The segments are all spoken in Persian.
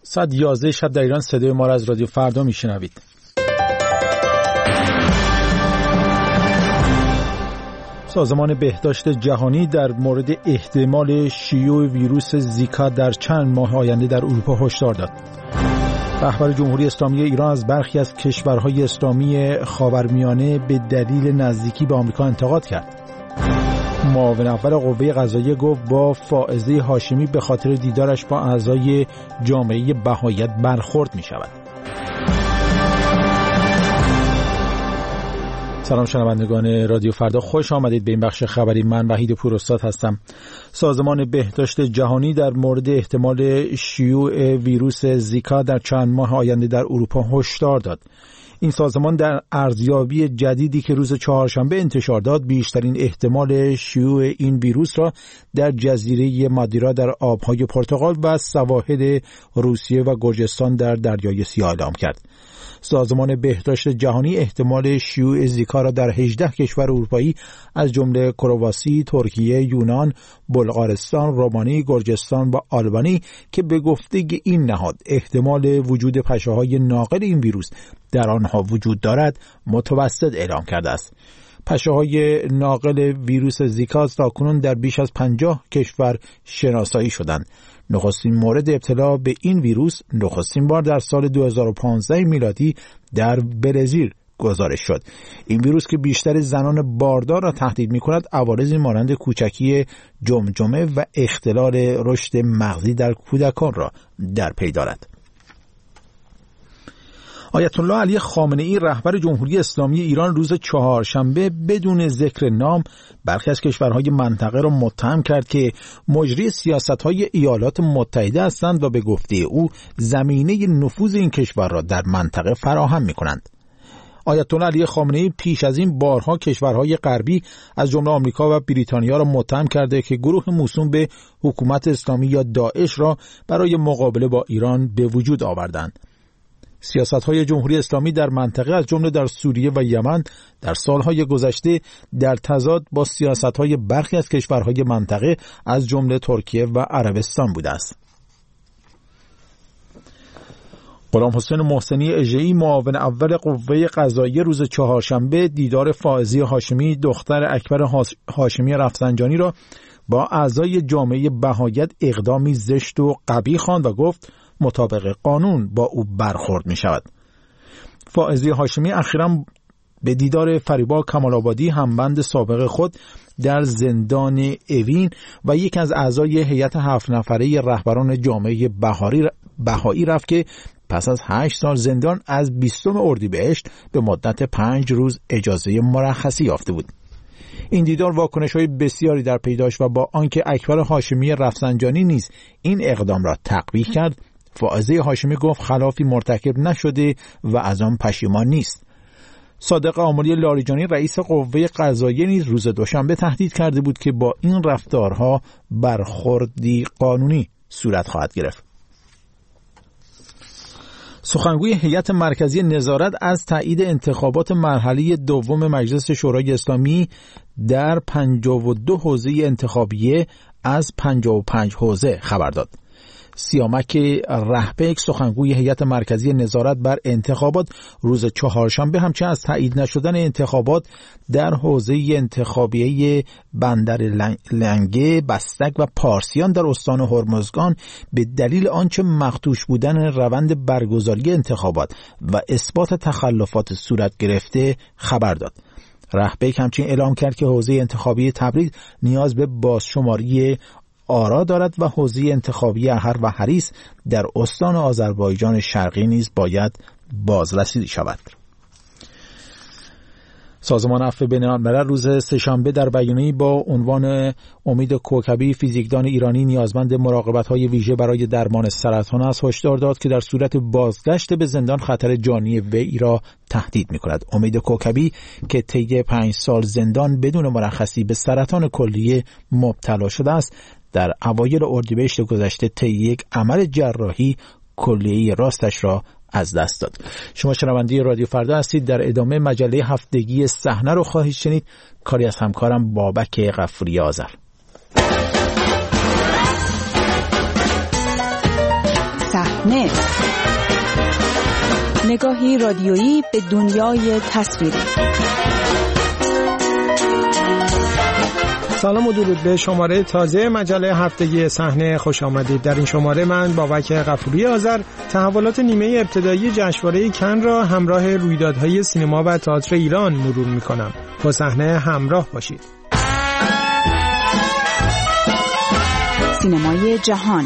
ساعت 11 شب در ایران صدای ما را از رادیو فردا میشنوید. سازمان بهداشت جهانی در مورد احتمال شیوع ویروس زیکا در چند ماه آینده در اروپا هشدار داد. رهبر جمهوری اسلامی ایران از برخی از کشورهای اسلامی خاورمیانه به دلیل نزدیکی به آمریکا انتقاد کرد. معاون اول قوه قضاییه گفت با فائزه هاشمی به خاطر دیدارش با اعضای جامعه بهاییت برخورد می شود. سلام شنوندگان رادیو فردا، خوش آمدید به این بخش خبری. من وحید پوراستاد هستم. سازمان بهداشت جهانی در مورد احتمال شیوع ویروس زیکا در چند ماه آینده در اروپا هشدار داد. این سازمان در ارزیابی جدیدی که روز چهارشنبه انتشار داد، بیشترین احتمال شیوع این ویروس را در جزیره مادیرا در آبهای پرتغال و سواحل روسیه و گرجستان در دریای سیاه اعلام کرد. سازمان بهداشت جهانی احتمال شیوع زیکا را در 18 کشور اروپایی از جمله کرواسی، ترکیه، یونان، بلغارستان، رومانی، گرجستان و آلبانی که به گفته این نهاد احتمال وجود پشه‌های ناقل این ویروس در آنها وجود دارد متوسط اعلام کرده است. پشه‌های ناقل ویروس زیکا تاکنون در بیش از 50 کشور شناسایی شدند. نخستین مورد ابتلا به این ویروس نخستین بار در سال 2015 میلادی در برزیل گزارش شد. این ویروس که بیشتر زنان باردار را تهدید می‌کند، عوارضی مانند کوچکی جمجمه و اختلال رشد مغزی در کودکان را در پی دارد. آیت الله علی خامنه‌ای رهبر جمهوری اسلامی ایران روز چهارشنبه بدون ذکر نام برخی از کشورهای منطقه را متهم کرد که مجری سیاست‌های ایالات متحده هستند و به گفته او زمینه نفوذ این کشور را در منطقه فراهم می‌کنند. آیت الله علی خامنه‌ای پیش از این بارها کشورهای غربی از جمله آمریکا و بریتانیا را متهم کرده که گروه موسوم به حکومت اسلامی یا داعش را برای مقابله با ایران به وجود آوردند. سیاست‌های جمهوری اسلامی در منطقه از جمله در سوریه و یمن در سالهای گذشته در تضاد با سیاست‌های برخی از کشورهای منطقه از جمله ترکیه و عربستان بوده است. غلام حسین محسنی اژه‌ای معاون اول قوه قضاییه روز چهارشنبه دیدار فائزه هاشمی دختر اکبر هاشمی رفسنجانی را با اعضای جامعه بهاییت اقدامی زشت و قبیح خواند و گفت مطابق قانون با او برخورد می شود. فائزه هاشمی اخیراً به دیدار فریبا کمال‌آبادی همبند سابق خود در زندان اوین و یک از اعضای هیئت 7 نفره رهبران جامعه بهایی رفت که پس از 8 سال زندان از 20 اردیبهشت به مدت 5 روز اجازه مرخصی یافته بود. این دیدار واکنش‌های بسیاری در پی داشت و با آنکه اکبر هاشمی رفسنجانی نیز این اقدام را تقبیح کرد، فائزه هاشمی گفت خلافی مرتکب نشده و از آن پشیمان نیست. صادق آملی لاریجانی رئیس قوه قضاییه نیز روز دوشنبه تهدید کرده بود که با این رفتارها برخوردی قانونی صورت خواهد گرفت. سخنگوی هیئت مرکزی نظارت از تایید انتخابات مرحله دوم مجلس شورای اسلامی در 52 حوزه انتخابیه از 55 حوزه خبر داد. سیامک رهبک سخنگوی هیئت مرکزی نظارت بر انتخابات روز چهارشنبه همچنین از تایید نشدن انتخابات در حوزه انتخابیه بندر لنگه، بستک و پارسیان در استان هرمزگان به دلیل آنچه مخدوش بودن روند برگزاری انتخابات و اثبات تخلفات صورت گرفته خبر داد. رهبک همچنین اعلام کرد که حوزه انتخابی تبریز نیاز به بازشماری آرا دارد و حوزه انتخابی احر و حریص در استان آذربایجان شرقی نیز باید بازرسیدی شود. سازمان عفو بین‌الملل روز سه‌شنبه در بیانیه‌ای با عنوان امید کوکبی فیزیکدان ایرانی نیازمند مراقبت‌های ویژه برای درمان سرطان است هشدار داد که در صورت بازگشت به زندان خطر جانی وی را تهدید می‌کند. امید کوکبی که طی 5 سال زندان بدون مرخصی به سرطان کلیه مبتلا شده است، در اوایل اردیبهشت گذشته طی یک عمل جراحی کلیه راستش را از دست داد. شما شنونده رادیو فردا هستید. در ادامه مجله هفتگی صحنه رو خواهید شنید، کاری از همکارم بابک غفوری آذر. صحنه، نگاهی رادیویی به دنیای تصویری. سلام و درود به شماره تازه مجله هفتگی صحنه خوش آمدید. در این شماره من بابک غفوری آذر تحولات نیمه ابتدایی جشنواره کن را همراه رویدادهای سینما و تئاتر ایران مرور می‌کنم. با صحنه همراه باشید. سینمای جهان.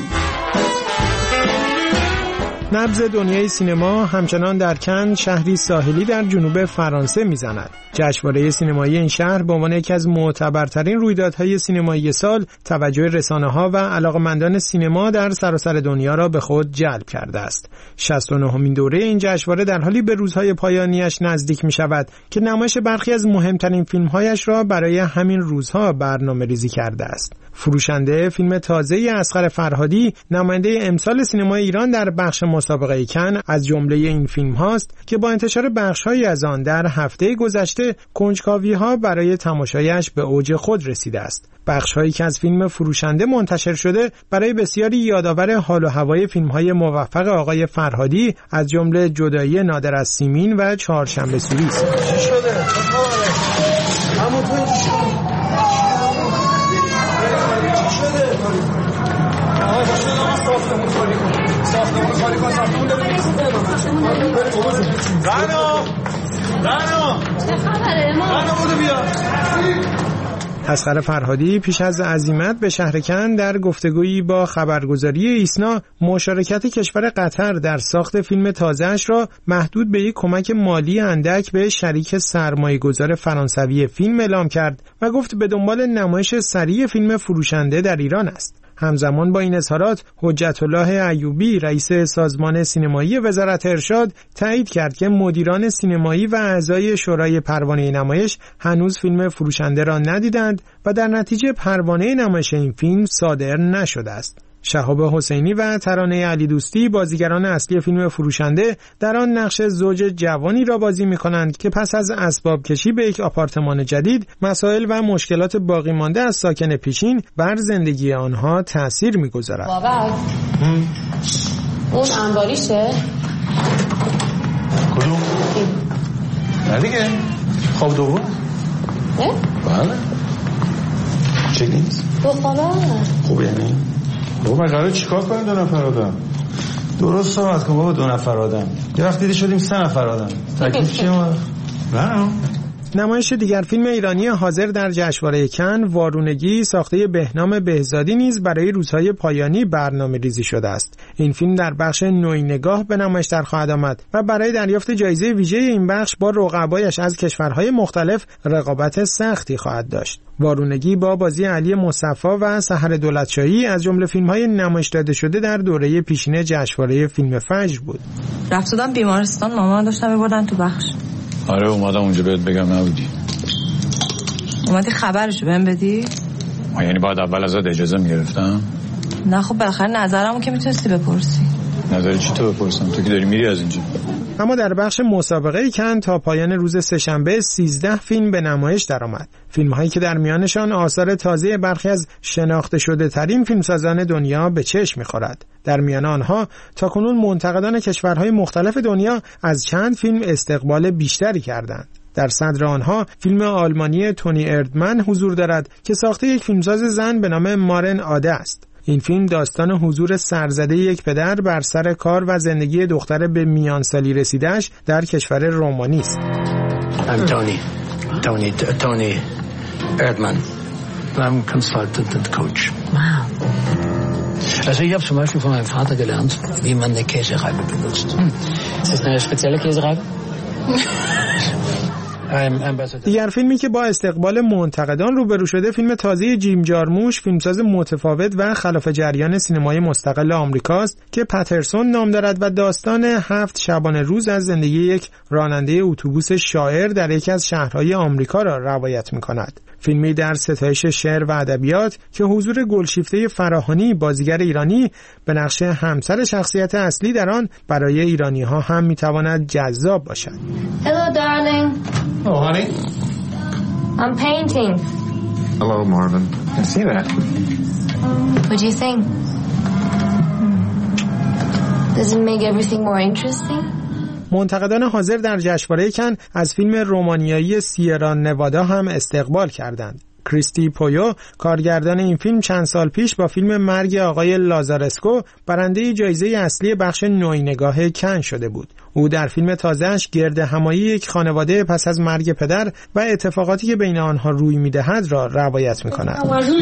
نبض دنیای سینما همچنان در کن، شهری ساحلی در جنوب فرانسه میزند. جشنواره سینمایی این شهر به عنوان یکی از معتبرترین رویدادهای سینمایی سال توجه رسانه‌ها و علاقه‌مندان سینما در سراسر دنیا را به خود جلب کرده است. 69مین دوره این جشنواره در حالی به روزهای پایانیش نزدیک می‌شود که نمایش برخی از مهمترین فیلم‌هایش را برای همین روزها برنامه‌ریزی کرده است. فروشنده، فیلم تازه اصغر فرهادی، نماینده امسال سینمای ایران در بخش مسابقه کن، از جمله این فیلم هاست که با انتشار بخش‌هایی از آن در هفته گذشته کنجکاوی‌ها برای تماشایش به اوج خود رسیده است. بخش‌هایی که از فیلم فروشنده منتشر شده برای بسیاری یادآور حال و هوای فیلم‌های موفق آقای فرهادی، از جمله جدایی نادر از سیمین و چهارشنبه سوری است. چی شده؟ همون تو چی شده؟ اصغر فرهادی پیش از عزیمت به شهر کن در گفتگویی با خبرگزاری ایسنا مشارکت کشور قطر در ساخت فیلم تازه‌اش را محدود به یک کمک مالی اندک به شریک سرمایه‌گذار فرانسوی فیلم اعلام کرد و گفت به دنبال نمایش سریع فیلم فروشنده در ایران است. همزمان با این اظهارات حجت الله ایوبی رئیس سازمان سینمایی وزارت ارشاد تایید کرد که مدیران سینمایی و اعضای شورای پروانه نمایش هنوز فیلم فروشنده را ندیدند و در نتیجه پروانه نمایش این فیلم صادر نشده است. شهاب حسینی و ترانه علی دوستی بازیگران اصلی فیلم فروشنده در آن نقش زوج جوانی را بازی می‌کنند که پس از اسباب کشی به یک آپارتمان جدید مسائل و مشکلات باقی مانده از ساکن پیشین بر زندگی آنها تأثیر می‌گذارد. بابا اون انباریشه؟ کدوم؟ نه دیگه خواب دوم؟ نه؟ بله چه نیست؟ دو خوابه خوب یعنی؟ بابا من قراره چیکار کنیم 2 نفر آدم؟ درست صحبت کن بابا 2 نفر آدم. یه وقت دیده شدیم 3 نفر آدم. تکلیف چیه ما؟ نه. نمایش دیگر فیلم ایرانی حاضر در جشنواره کن، وارونگی ساخته بهنام بهزادی نیز برای روزهای پایانی برنامه‌ریزی شده است. این فیلم در بخش نوعی نگاه به نمایش در خواهد آمد و برای دریافت جایزه ویژه این بخش با رقبایش از کشورهای مختلف رقابت سختی خواهد داشت. وارونگی با بازی علی مصطفی و سحر دولتشاهی از جمله فیلم‌های نمایش داده شده در دوره پیشین جشنواره فیلم فجر بود. رفتم بیمارستان، مامان داشتم می‌بردن تو بخش. آره اومدم اونجا بهت بگم نبودی. اومدی خبرشو بهم بدی؟ یعنی باید اول ازت اجازه میگرفتم؟ نه خب بالاخره نظرمو که میتونستی بپرسی. نظر چی تو بپرسم؟ تو که داری میری از اینجا. اما در بخش مسابقه کن تا پایان روز سه‌شنبه 13 فیلم به نمایش درآمد. فیلم‌هایی که در میانشان آثار تازه برخی از شناخته شده ترین فیلمسازان دنیا به چشم می‌خورد. در میان آنها تاکنون منتقدان کشورهای مختلف دنیا از چند فیلم استقبال بیشتری کردند. در صدر آنها فیلم آلمانی تونی اردمن حضور دارد که ساخته یک فیلمساز زن به نام مارن آده است. این فیلم داستان حضور سرزده یک پدر بر سر کار و زندگی دختر به میان سالی رسیده‌اش در کشور رومانی است. I'm Tony Erdmann. I'm consultant and coach. Wow. Also ich habe zum Beispiel von meinem Vater gelernt, wie man eine Käsereibe benutzt. Ist das eine spezielle Käsereibe? دیگر فیلمی که با استقبال منتقدان روبرو شده فیلم تازه جیم جارموش، فیلمساز متفاوت و خلاف جریان سینمای مستقل آمریکاست که پترسون نام دارد و داستان 7 شبانه روز از زندگی یک راننده اتوبوس شاعر در یکی از شهرهای آمریکا را روایت می‌کند. فیلمی در ستایش شعر و ادبیات که حضور گلشیفته فراهانی بازیگر ایرانی به نقش همسر شخصیت اصلی در آن برای ایرانی‌ها هم می‌تواند جذاب باشد. Hello darling. Oh honey. I'm painting. Hello Marvin. I see that. What do you think? Does it make everything more interesting? منتقدان حاضر در جشنواره کن از فیلم رومانیایی سیرا نوادا هم استقبال کردند. کریستی پویو کارگردان این فیلم چند سال پیش با فیلم مرگ آقای لازارسکو برنده جایزه اصلی بخش نوینگاه کن شده بود. او در فیلم تازه‌اش گرد همایی یک خانواده پس از مرگ پدر و اتفاقاتی که بین آنها روی می‌دهد را روایت می‌کند.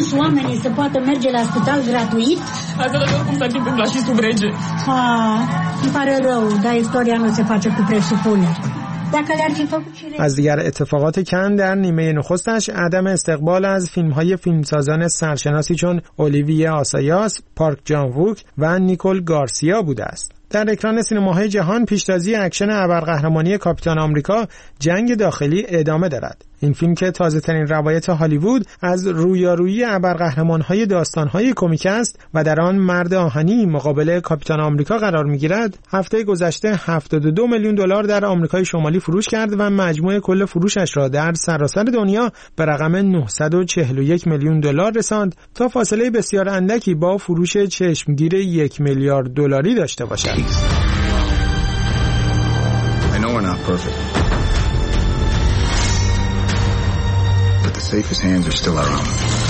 از دیگر اتفاقات کن در نیمه نخستش عدم استقبال از فیلم‌های فیلمسازان سرشناسی چون اولیویه آسایاس، پارک جان ووک و نیکول گارسیا بوده است. در اکران سینماهای جهان پیشتازی اکشن ابرقهرمانی کاپیتان آمریکا جنگ داخلی ادامه دارد. این فیلم که تازه‌ترین روایت هالیوود از رویارویی ابرقهرمان‌های داستان‌های کمیک است و در آن مرد آهنی مقابل کاپیتان آمریکا قرار می‌گیرد، هفته گذشته 72 میلیون دلار در آمریکای شمالی فروش کرد و مجموع کل فروشش را در سراسر دنیا به رقم 941 میلیون دلار رساند تا فاصله بسیار اندکی با فروش چشمگیر 1 میلیارد دلاری داشته باشد. I know we're not perfect. But the safest hands are still our own.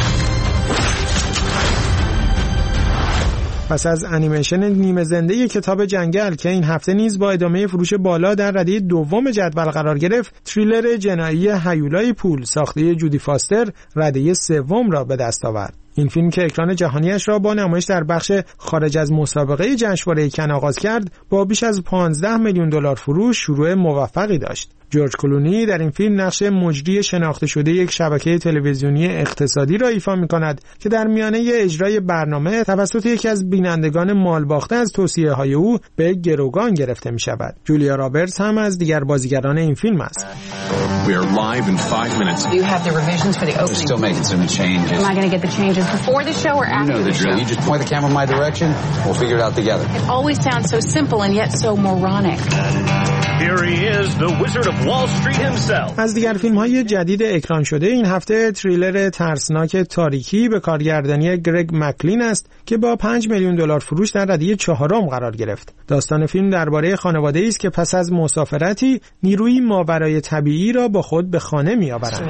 پس از انیمیشن نیمه زنده کتاب جنگل که این هفته نیز با ادامه فروش بالا در رده دوم جدول قرار گرفت، تریلر جنایی هیولای پول ساخته جودی فاستر رده سوم را به دست آورد. این فیلم که اکران جهانیش را با نمایش در بخش خارج از مسابقه جشنواره کن آغاز کرد، با بیش از 15 میلیون دلار فروش شروع موفقی داشت. جورج کلونی در این فیلم نقش مجری شناخته شده یک شبکه تلویزیونی اقتصادی را ایفا می‌کند که در میانه اجرای برنامه توسط یکی از بینندگان مالباخته از توصیه‌های او به گروگان گرفته می‌شود. جولیا رابرتس هم از دیگر بازیگران این فیلم است. We are live in 5 minutes. Do you have the revisions for the opening? We're still making some changes. Am I going to get the changes before the show or after the show? You just point the camera my direction. We'll figure it out together. It always sounds so simple and yet so moronic. Here he is, the Wizard of Wall Street himself. از دیگر فیلم‌های جدید اکران شده این هفته تریلر ترسناک تاریکی به کارگردانی گرگ مکلین است که با 5 میلیون دلار فروش در رده چهارم قرار گرفت. داستان فیلم درباره خانواده‌ای است که پس از مسافرتی نیروی ماورای طبیعی را با خود به خانه می‌آورند.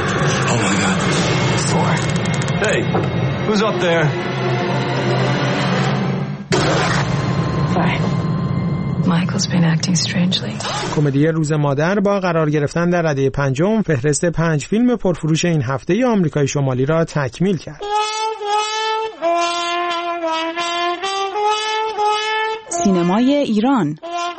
Hey, who's up there? Michael's been acting strangely. کمدی روز مادر با قرار گرفتن در رده پنجم فهرست 5 فیلم پرفروش این هفته آمریکای شمالی را تکمیل کرد. سینمای ایران.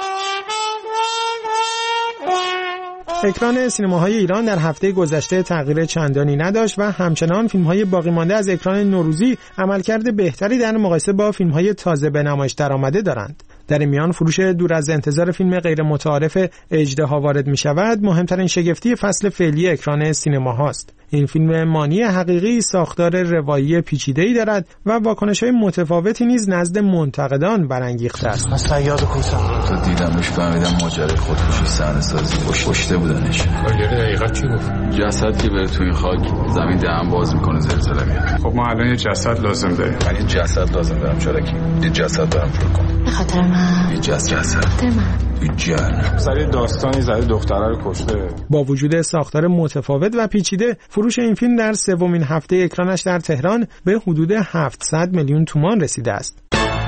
اکران سینماهای ایران در هفته گذشته تغییر چندانی نداشت و همچنان فیلم‌های باقی مانده از اکران نوروزی عملکرد بهتری در مقایسه با فیلم‌های تازه به نمایش درآمده دارند. در این میان فروش دور از انتظار فیلم غیر متعارف اژدها وارد می‌شود مهمترین شگفتی فصل فعلی اکران سینماهاست. این فیلم مانی حقیقی ساختار روایی پیچیده‌ای دارد و واکنش‌های متفاوتی نیز نزد منتقدان برانگیخته است. صیاد کوسا تا دیدمش فهمیدم ماجرای خودکشی صحنه‌سازی کشته بودنش. کارگر دقیقاً چی گفت؟ جسد که بره توی خاک زمین دهن باز میکنه زلزله میاد. خب ما الان یه جسد لازم داریم. من یه جسد لازم دارم چرکی. یه جسد دارم پر کن. به خاطر من. یه جسد. یه جن. سری داستانی زده دختره رو کشته. با وجود ساختار متفاوت و پیچیده، فروش این فیلم در سومین هفته اکرانش در تهران به حدود 700 میلیون تومان رسیده است.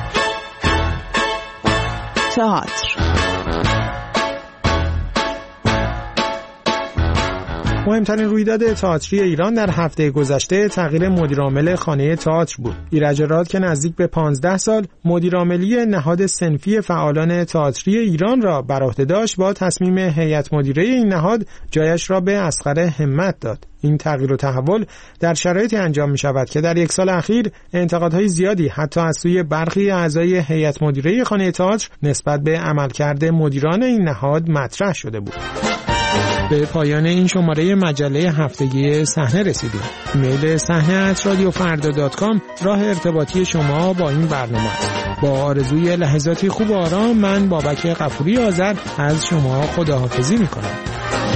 تئاتر. مهمترین رویداد تئاتری ایران در هفته گذشته تغییر مدیرعامل خانه تئاتر بود. ایرج راد که نزدیک به 15 سال مدیرعاملی نهاد صنفی فعالان تئاتری ایران را بر عهده داشت، با تصمیم هیئت مدیره این نهاد جایش را به اصغر همت داد. این تغییر و تحول در شرایطی انجام می شود که در یک سال اخیر انتقادهای زیادی حتی از سوی برخی اعضای هیئت مدیره خانه تئاتر نسبت به عملکرد مدیران این نهاد مطرح شده بود. به پایان این شماره مجله هفتگی صحنه رسیدیم. ایمیل صحنه@radiofarda.com راه ارتباطی شما با این برنامه است. با آرزوی لحظاتی خوب و آرام، من بابک غفوری آذر از شما خداحافظی می‌کنم.